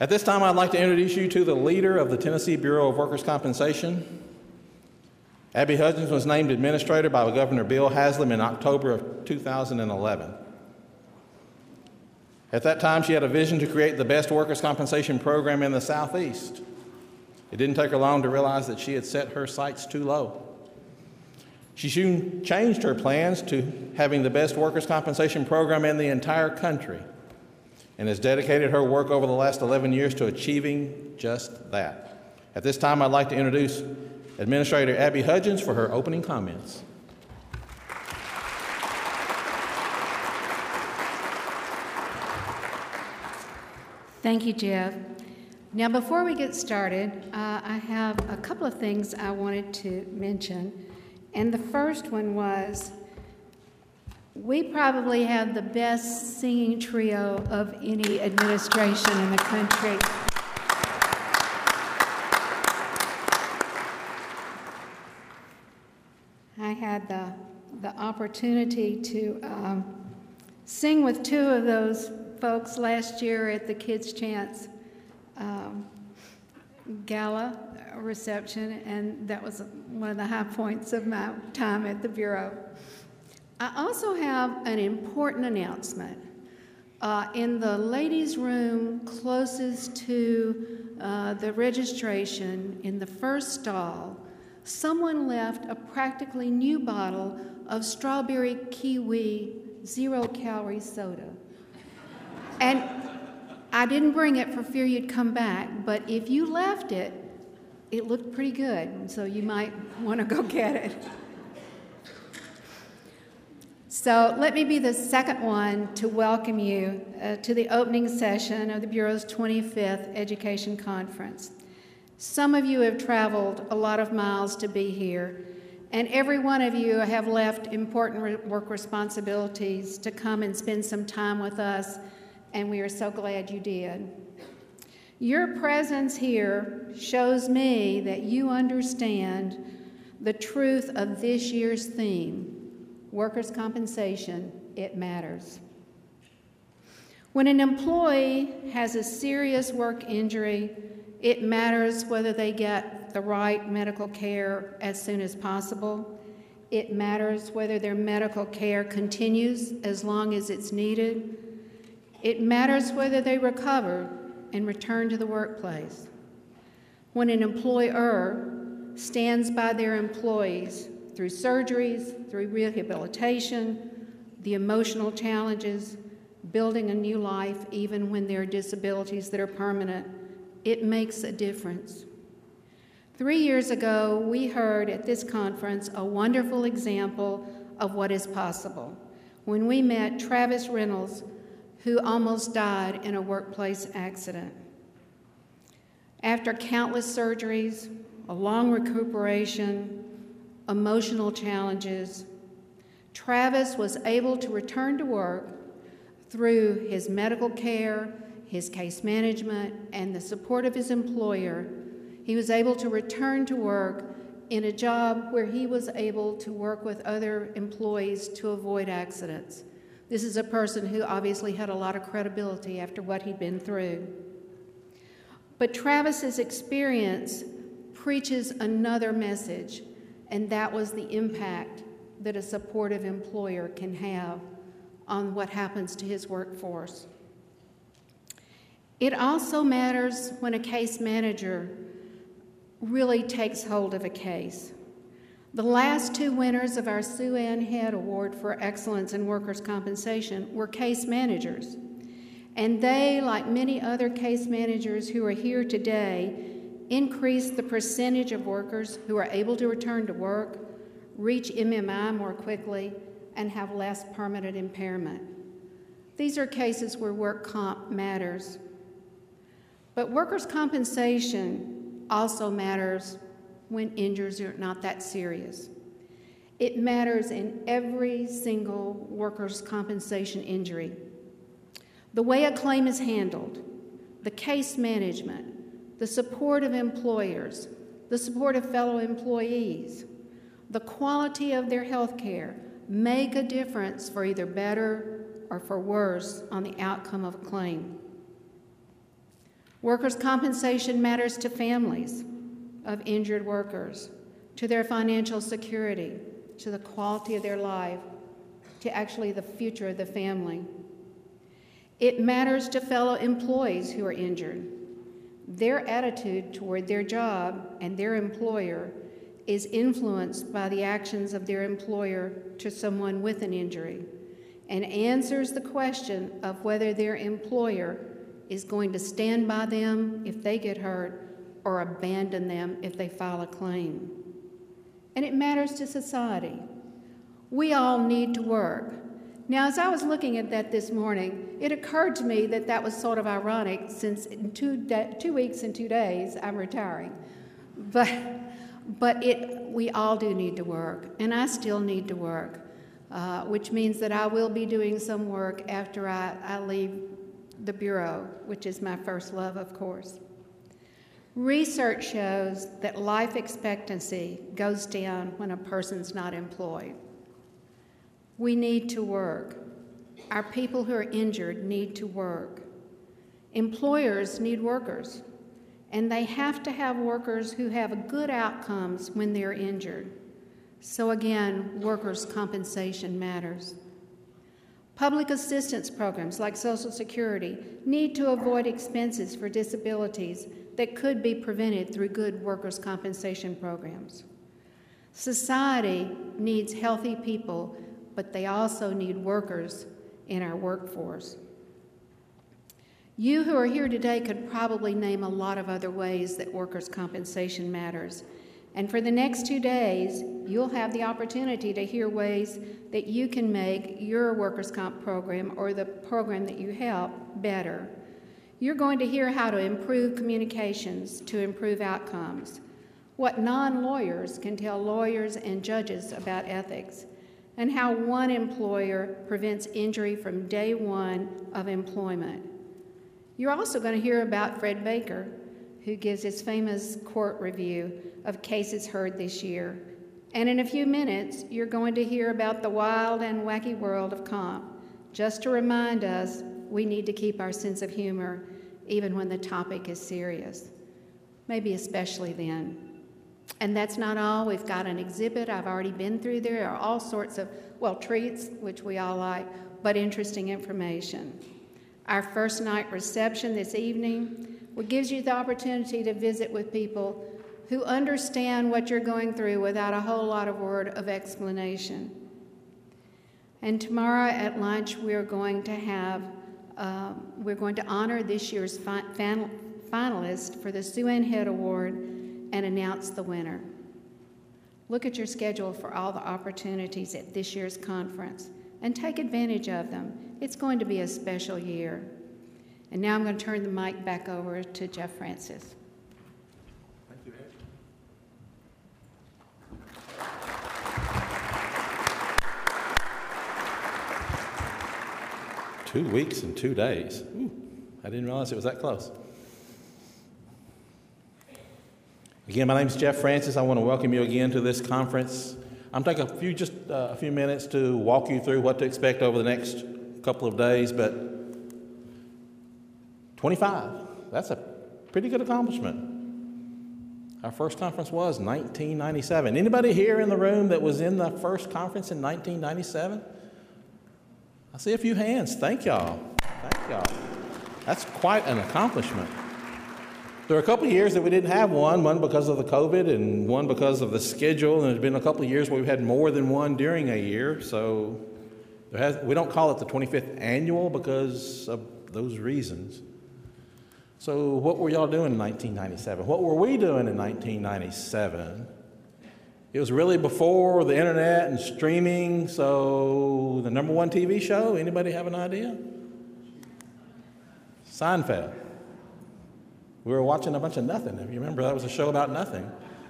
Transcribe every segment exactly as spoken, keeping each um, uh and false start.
At this time, I'd like to introduce you to the leader of the Tennessee Bureau of Workers' Compensation. Abby Hudgens was named administrator by Governor Bill Haslam in October of two thousand eleven. At that time, she had a vision to create the best workers' compensation program in the Southeast. It didn't take her long to realize that she had set her sights too low. She soon changed her plans to having the best workers' compensation program in the entire country and has dedicated her work over the last eleven years to achieving just that. At this time, I'd like to introduce Administrator Abby Hudgens for her opening comments. Thank you, Jeff. Now, before we get started, uh, I have a couple of things I wanted to mention. And the first one was, we probably have the best singing trio of any administration in the country. I had the, the opportunity to um, sing with two of those folks last year at the Kids Chance um, Gala reception, and that was one of the high points of my time at the Bureau. I also have an important announcement. Uh, in the ladies' room closest to uh, the registration, in the first stall, someone left a practically new bottle of strawberry kiwi zero-calorie soda. And I didn't bring it for fear you'd come back, but if you left it, it looked pretty good, so you might want to go get it. So let me be the second one to welcome you uh, to the opening session of the Bureau's twenty-fifth Education Conference. Some of you have traveled a lot of miles to be here, and every one of you have left important re- work responsibilities to come and spend some time with us, and we are so glad you did. Your presence here shows me that you understand the truth of this year's theme, workers' compensation, it matters. When an employee has a serious work injury, it matters whether they get the right medical care as soon as possible. It matters whether their medical care continues as long as it's needed. It matters whether they recover and return to the workplace. When an employer stands by their employees through surgeries, through rehabilitation, the emotional challenges, building a new life even when there are disabilities that are permanent, it makes a difference. Three years ago, we heard at this conference a wonderful example of what is possible when we met Travis Reynolds, who almost died in a workplace accident. After countless surgeries, a long recuperation, emotional challenges, Travis was able to return to work through his medical care, his case management, and the support of his employer. He was able to return to work in a job where he was able to work with other employees to avoid accidents. This is a person who obviously had a lot of credibility after what he'd been through. But Travis's experience preaches another message, and that was the impact that a supportive employer can have on what happens to his workforce. It also matters when a case manager really takes hold of a case. The last two winners of our Sue Ann Head Award for Excellence in Workers' Compensation were case managers. And they, like many other case managers who are here today, increased the percentage of workers who are able to return to work, reach M M I more quickly, and have less permanent impairment. These are cases where work comp matters. But workers' compensation also matters when injuries are not that serious. It matters in every single workers' compensation injury. The way a claim is handled, the case management, the support of employers, the support of fellow employees, the quality of their health care make a difference for either better or for worse on the outcome of a claim. Workers' compensation matters to families of injured workers, to their financial security, to the quality of their life, to actually the future of the family. It matters to fellow employees who are injured. Their attitude toward their job and their employer is influenced by the actions of their employer to someone with an injury, and answers the question of whether their employer is going to stand by them if they get hurt or abandon them if they file a claim. And it matters to society. We all need to work. Now, as I was looking at that this morning, it occurred to me that that was sort of ironic, since in two, da- two weeks and two days I'm retiring. But, but it, we all do need to work, and I still need to work, uh, which means that I will be doing some work after I, I leave the Bureau, which is my first love, of course. Research shows that life expectancy goes down when a person's not employed. We need to work. Our people who are injured need to work. Employers need workers, and they have to have workers who have good outcomes when they're injured. So again, workers' compensation matters. Public assistance programs like Social Security need to avoid expenses for disabilities that could be prevented through good workers' compensation programs. Society needs healthy people, but they also need workers in our workforce. You who are here today could probably name a lot of other ways that workers' compensation matters. And for the next two days, you'll have the opportunity to hear ways that you can make your workers' comp program or the program that you help better. You're going to hear how to improve communications to improve outcomes, what non-lawyers can tell lawyers and judges about ethics, and how one employer prevents injury from day one of employment. You're also going to hear about Fred Baker, who gives his famous court review of cases heard this year. And in a few minutes, you're going to hear about the wild and wacky world of comp, just to remind us we need to keep our sense of humor even when the topic is serious, maybe especially then. And that's not all. We've got an exhibit. I've already been through there. There are all sorts of, well, treats, which we all like, but interesting information. Our first night reception this evening, which gives you the opportunity to visit with people who understand what you're going through without a whole lot of word of explanation. And tomorrow at lunch, we're going to have, uh, we're going to honor this year's fi- fin- finalist for the Sue Ann Head Award and announce the winner. Look at your schedule for all the opportunities at this year's conference and take advantage of them. It's going to be a special year. And now I'm going to turn the mic back over to Jeff Francis. Thank you, Ed. Two weeks and two days. Ooh, I didn't realize it was that close. Again, my name is Jeff Francis. I want to welcome you again to this conference. I'm taking a few, just uh, a few minutes to walk you through what to expect over the next couple of days, but twenty-five, that's a pretty good accomplishment. Our first conference was nineteen ninety-seven. Anybody here in the room that was in the first conference in nineteen ninety-seven? I see a few hands. Thank y'all. Thank y'all. That's quite an accomplishment. There were a couple of years that we didn't have one, one because of the COVID and one because of the schedule, and there's been a couple of years where we've had more than one during a year, so there has, we don't call it the twenty-fifth annual because of those reasons. So what were y'all doing in nineteen ninety-seven? What were we doing in nineteen ninety-seven? It was really before the internet and streaming, so the number one T V show, anybody have an idea? Seinfeld. We were watching a bunch of nothing. If you remember, that was a show about nothing.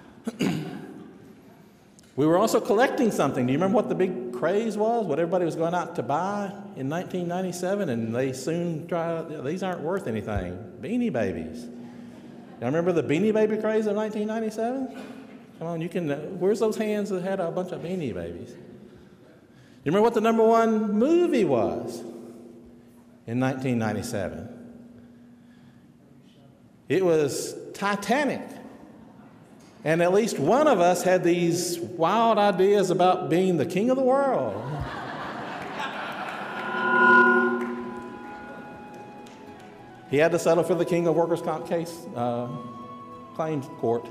We were also collecting something. Do you remember what the big craze was? What everybody was going out to buy in nineteen ninety-seven? And they soon tried, these aren't worth anything. Beanie Babies. Y'all remember the Beanie Baby craze of nineteen ninety-seven? Come on, you can, uh, where's those hands that had a bunch of Beanie Babies? You remember what the number one movie was in nineteen ninety-seven? It was Titanic. And at least one of us had these wild ideas about being the king of the world. He had to settle for the king of workers' comp case uh, claims court.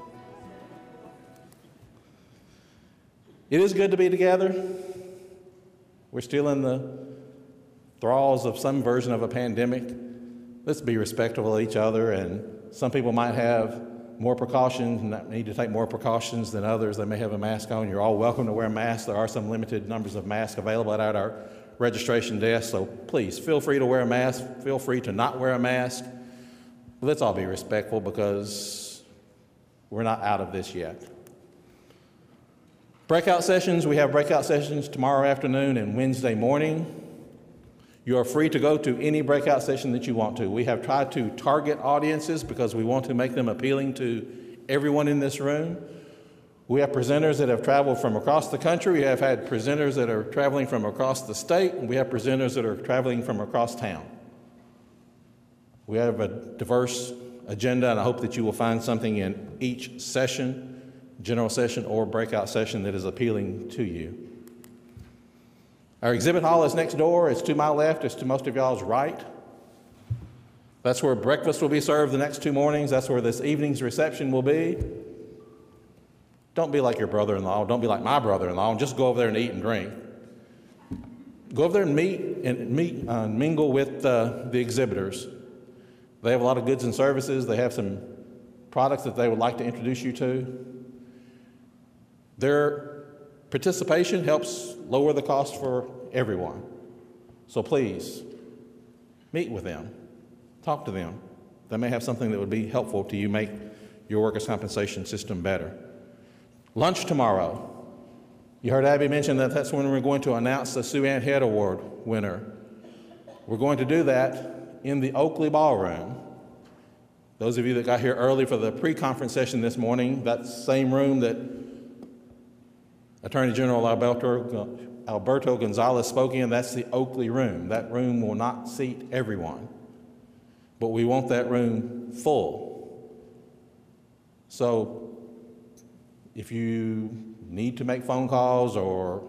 It is good to be together. We're still in the thralls of some version of a pandemic. Let's be respectful of each other, and some people might have more precautions and need to take more precautions than others. They may have a mask on. You're all welcome to wear masks. There are some limited numbers of masks available at our registration desk, so please feel free to wear a mask. Feel free to not wear a mask. Let's all be respectful because we're not out of this yet. Breakout sessions, we have breakout sessions tomorrow afternoon and Wednesday morning. You are free to go to any breakout session that you want to. We have tried to target audiences because we want to make them appealing to everyone in this room. We have presenters that have traveled from across the country. We have had presenters that are traveling from across the state, and we have presenters that are traveling from across town. We have a diverse agenda, and I hope that you will find something in each session, general session or breakout session, that is appealing to you. Our exhibit hall is next door. It's to my left. It's to most of y'all's right. That's where breakfast will be served the next two mornings. That's where this evening's reception will be. Don't be like your brother-in-law. Don't be like my brother-in-law. Just go over there and eat and drink. Go over there and meet and meet, uh, mingle with uh, the exhibitors. They have a lot of goods and services. They have some products that they would like to introduce you to. Their participation helps lower the cost for everyone. So please, meet with them. Talk to them. They may have something that would be helpful to you make your workers' compensation system better. Lunch tomorrow. You heard Abby mention that that's when we're going to announce the Sue Ann Head Award winner. We're going to do that in the Oakley Ballroom. Those of you that got here early for the pre-conference session this morning, that same room that Attorney General Alberto, Alberto Gonzalez spoke in, that's the Oakley room. That room will not seat everyone, but we want that room full. So if you need to make phone calls or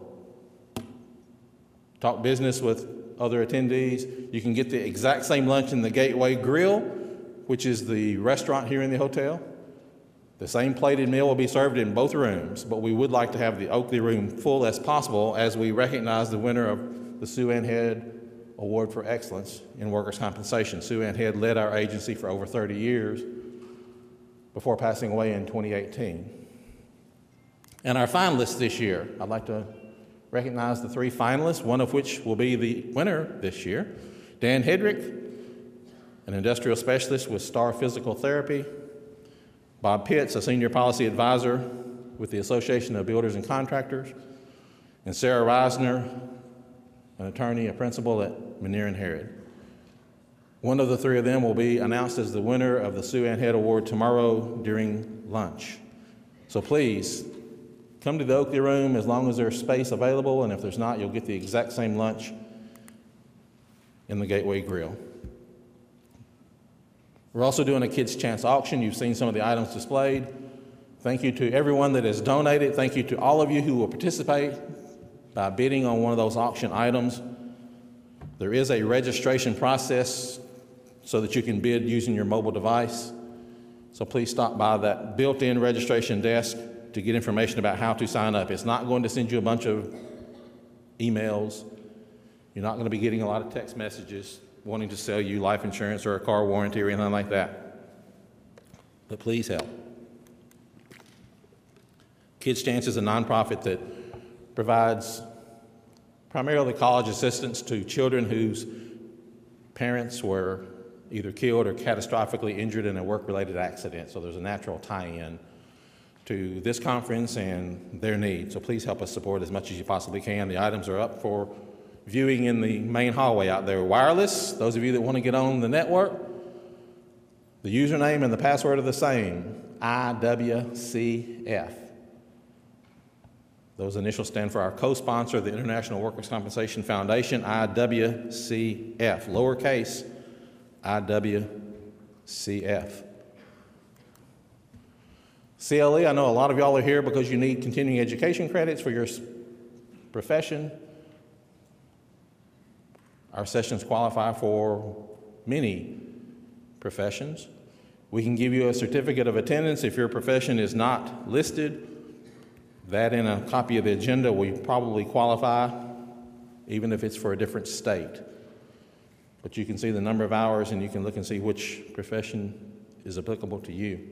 talk business with other attendees, you can get the exact same lunch in the Gateway Grill, which is the restaurant here in the hotel. The same plated meal will be served in both rooms, but we would like to have the Oakley room full as possible as we recognize the winner of the Sue Ann Head Award for Excellence in Workers' Compensation. Sue Ann Head led our agency for over thirty years before passing away in twenty eighteen. And our finalists this year, I'd like to recognize the three finalists, one of which will be the winner this year. Dan Hedrick, an industrial specialist with Star Physical Therapy. Bob Pitts, a senior policy advisor with the Association of Builders and Contractors. And Sarah Reisner, an attorney, a principal at Menier and Harrod. One of the three of them will be announced as the winner of the Sue Ann Head Award tomorrow during lunch. So please, come to the Oakley room as long as there's space available, and if there's not, you'll get the exact same lunch in the Gateway Grill. We're also doing a Kids Chance auction. You've seen some of the items displayed. Thank you to everyone that has donated. Thank you to all of you who will participate by bidding on one of those auction items. There is a registration process so that you can bid using your mobile device. So please stop by that built-in registration desk to get information about how to sign up. It's not going to send you a bunch of emails. You're not going to be getting a lot of text messages wanting to sell you life insurance or a car warranty or anything like that. But please help. Kids Chance is a nonprofit that provides primarily college assistance to children whose parents were either killed or catastrophically injured in a work-related accident. So there's a natural tie-in to this conference and their needs. So please help us support as much as you possibly can. The items are up for viewing in the main hallway out there. Wireless, those of you that want to get on the network, the username and the password are the same, I W C F. Those initials stand for our co-sponsor, the International Workers' Compensation Foundation, I W C F, lowercase I W C F. C L E, I know a lot of y'all are here because you need continuing education credits for your profession. Our sessions qualify for many professions. We can give you a certificate of attendance if your profession is not listed. That and a copy of the agenda will probably qualify, even if it's for a different state. But you can see the number of hours and you can look and see which profession is applicable to you.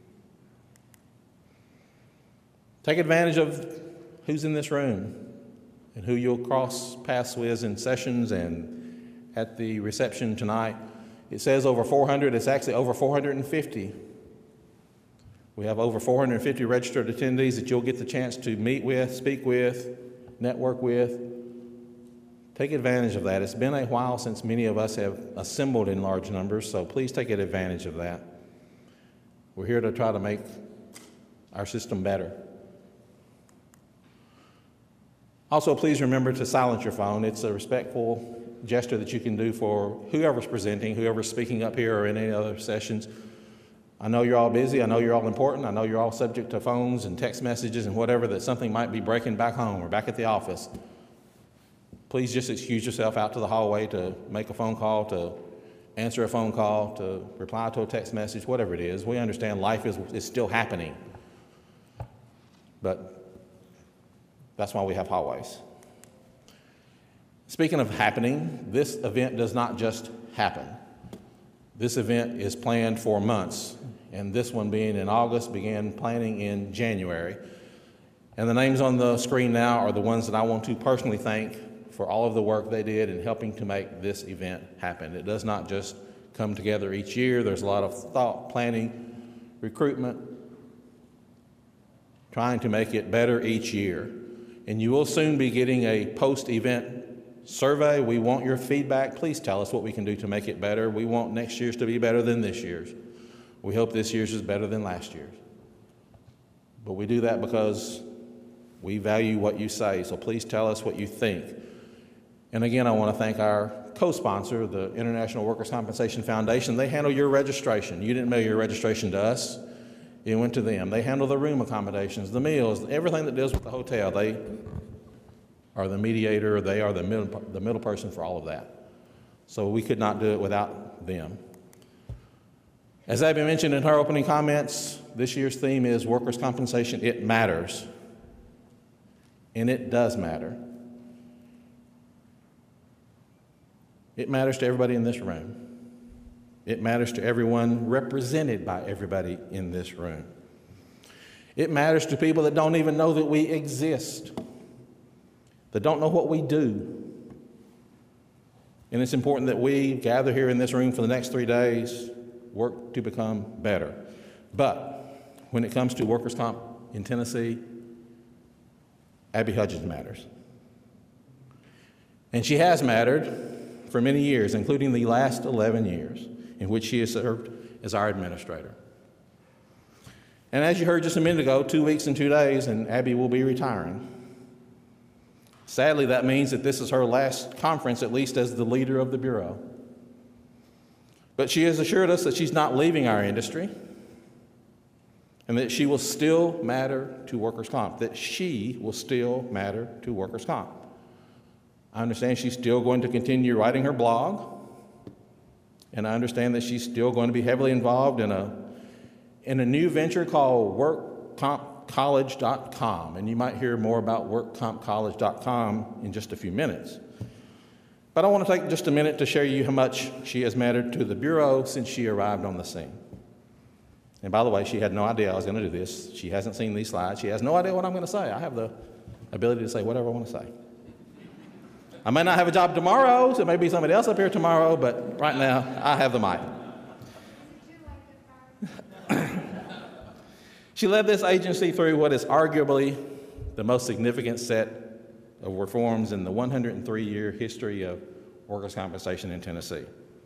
Take advantage of who's in this room and who you'll cross paths with in sessions and at the reception tonight. It says over four hundred, it's actually over four hundred fifty. We have over four hundred fifty registered attendees that you'll get the chance to meet with, speak with, network with. Take advantage of that. It's been a while since many of us have assembled in large numbers, so please take advantage of that. We're here to try to make our system better. Also, please remember to silence your phone. It's a respectful gesture that you can do for whoever's presenting, whoever's speaking up here or in any other sessions. I know you're all busy. I know you're all important. I know you're all subject to phones and text messages and whatever, that something might be breaking back home or back at the office. Please just excuse yourself out to the hallway to make a phone call, to answer a phone call, to reply to a text message, whatever it is. We understand life is, is still happening. But that's why we have hallways. Speaking of happening, this event does not just happen. This event is planned for months, and this one being in August began planning in January. And the names on the screen now are the ones that I want to personally thank for all of the work they did in helping to make this event happen. It does not just come together each year. There's a lot of thought, planning, recruitment, trying to make it better each year. And you will soon be getting a post-event survey. We want your feedback. Please tell us what we can do to make it better. We want next year's to be better than this year's. We hope this year's is better than last year's. But we do that because we value what you say, so please tell us what you think. And again, I want to thank our co-sponsor, the International Workers' Compensation Foundation. They handle your registration. You didn't mail your registration to us. It went to them. They handle the room accommodations, the meals, everything that deals with the hotel. They are the mediator. They are the middle, the middle person for all of that. So we could not do it without them. As Abby mentioned in her opening comments, this year's theme is workers' compensation. It matters. And it does matter. It matters to everybody in this room. It matters to everyone represented by everybody in this room. It matters to people that don't even know that we exist, that don't know what we do. And it's important that we gather here in this room for the next three days, work to become better. But when it comes to workers' comp in Tennessee, Abby Hudgens matters. And she has mattered for many years, including the last eleven years. In which she has served as our administrator. And as you heard just a minute ago, two weeks and two days, and Abby will be retiring. Sadly, that means that this is her last conference, at least as the leader of the Bureau. But she has assured us that she's not leaving our industry, and that she will still matter to workers' comp, that she will still matter to workers' comp. I understand she's still going to continue writing her blog, and I understand that she's still going to be heavily involved in a, in a new venture called work comp college dot com. And you might hear more about work comp college dot com in just a few minutes. But I want to take just a minute to share you how much she has mattered to the Bureau since she arrived on the scene. And by the way, she had no idea I was going to do this. She hasn't seen these slides. She has no idea what I'm going to say. I have the ability to say whatever I want to say. I may not have a job tomorrow, so it may be somebody else up here tomorrow, but right now, I have the mic. She led this agency through what is arguably the most significant set of reforms in the one hundred three year history of workers' compensation in Tennessee.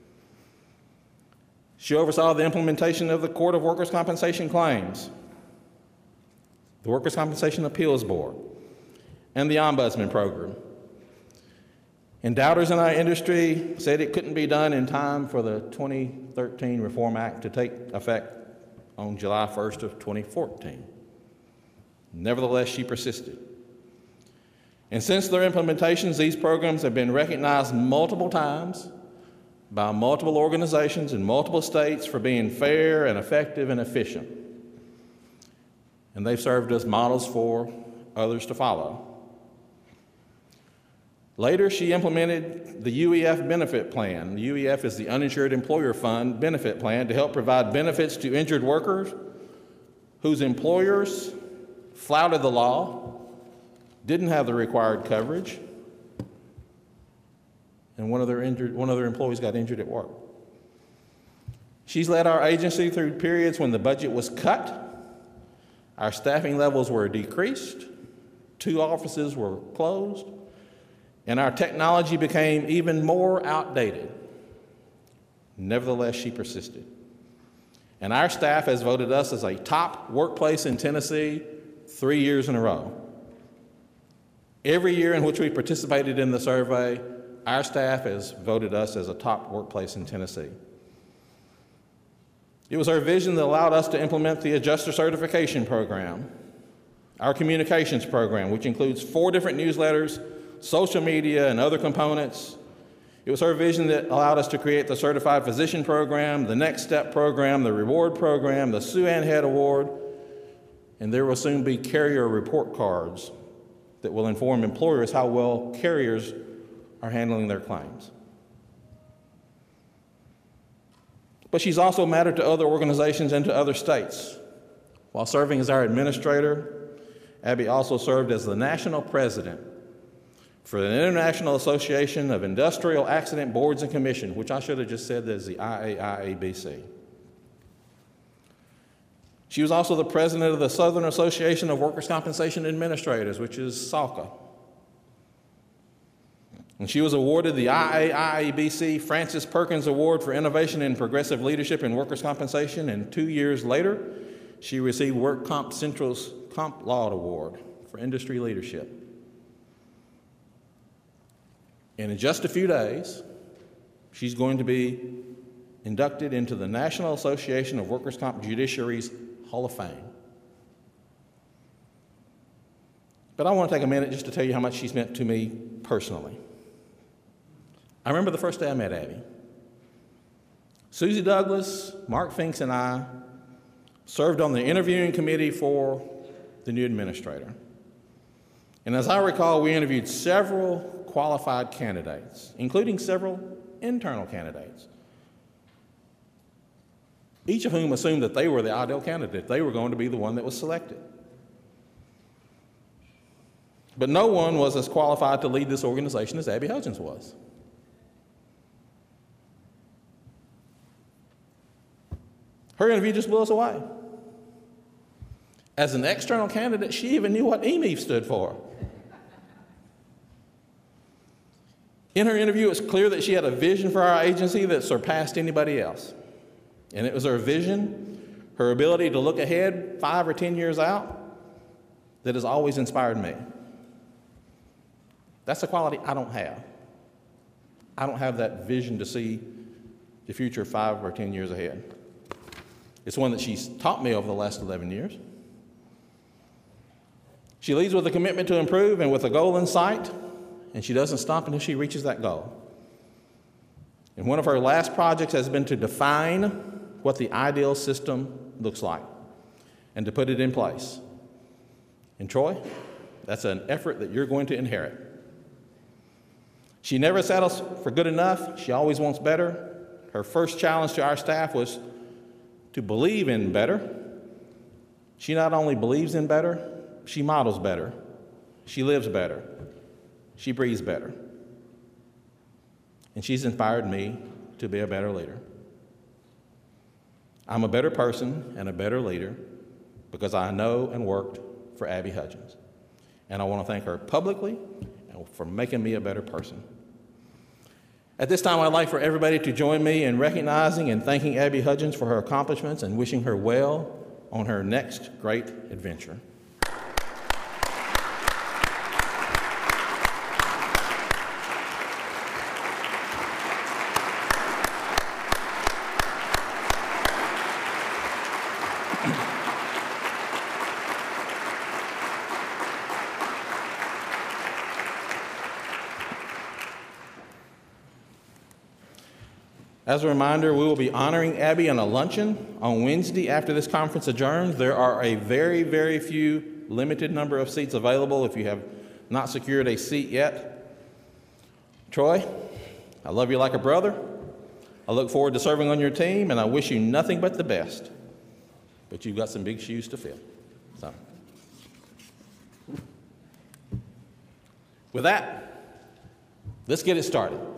She oversaw the implementation of the Court of Workers' Compensation Claims, the Workers' Compensation Appeals Board, and the Ombudsman Program. And doubters in our industry said it couldn't be done in time for the twenty thirteen Reform Act to take effect on July first of twenty fourteen. Nevertheless, she persisted. And since their implementations, these programs have been recognized multiple times by multiple organizations in multiple states for being fair and effective and efficient. And they've served as models for others to follow. Later, she implemented the U E F benefit plan. The U E F is the Uninsured Employer Fund benefit plan to help provide benefits to injured workers whose employers flouted the law, didn't have the required coverage, and one of their injured, one of their employees got injured at work. She's led our agency through periods when the budget was cut, our staffing levels were decreased, two offices were closed, and our technology became even more outdated. Nevertheless, she persisted. And our staff has voted us as a top workplace in Tennessee three years in a row. Every year in which we participated in the survey, our staff has voted us as a top workplace in Tennessee. It was our vision that allowed us to implement the Adjuster Certification Program, our communications program, which includes four different newsletters, social media, and other components. It was our vision that allowed us to create the Certified Physician Program, the Next Step Program, the Reward Program, the Sue Ann Head Award, and there will soon be carrier report cards that will inform employers how well carriers are handling their claims. But she's also mattered to other organizations and to other states. While serving as our administrator, Abby also served as the national president for the International Association of Industrial Accident Boards and Commissions, which I should have just said is the I A I A B C. She was also the president of the Southern Association of Workers' Compensation Administrators, which is SALCA. And she was awarded the I A I A B C Francis Perkins Award for Innovation in Progressive Leadership in Workers' Compensation, and two years later, she received Work Comp Central's Comp Law Award for industry leadership. And in just a few days, she's going to be inducted into the National Association of Workers' Comp Judiciary's Hall of Fame. But I want to take a minute just to tell you how much she's meant to me personally. I remember the first day I met Abby. Susie Douglas, Mark Finks, and I served on the interviewing committee for the new administrator. And as I recall, we interviewed several qualified candidates, including several internal candidates, each of whom assumed that they were the ideal candidate. They were going to be the one that was selected. But no one was as qualified to lead this organization as Abby Hudgens was. Her interview just blew us away. As an external candidate, she even knew what E M E stood for. In her interview, it's clear that she had a vision for our agency that surpassed anybody else. And it was her vision, her ability to look ahead five or ten years out, that has always inspired me. That's a quality I don't have. I don't have that vision to see the future five or ten years ahead. It's one that she's taught me over the last eleven years. She leads with a commitment to improve and with a goal in sight, and she doesn't stop until she reaches that goal. And one of her last projects has been to define what the ideal system looks like and to put it in place. And Troy, that's an effort that you're going to inherit. She never settles for good enough. She always wants better. Her first challenge to our staff was to believe in better. She not only believes in better, she models better. She lives better. She breathes better. And she's inspired me to be a better leader. I'm a better person and a better leader because I know and worked for Abby Hudgens. And I want to thank her publicly for making me a better person. At this time, I'd like for everybody to join me in recognizing and thanking Abby Hudgens for her accomplishments and wishing her well on her next great adventure. As a reminder, we will be honoring Abby in a luncheon on Wednesday after this conference adjourns. There are a very, very few limited number of seats available if you have not secured a seat yet. Troy, I love you like a brother. I look forward to serving on your team, and I wish you nothing but the best. But you've got some big shoes to fill. So, with that, let's get it started.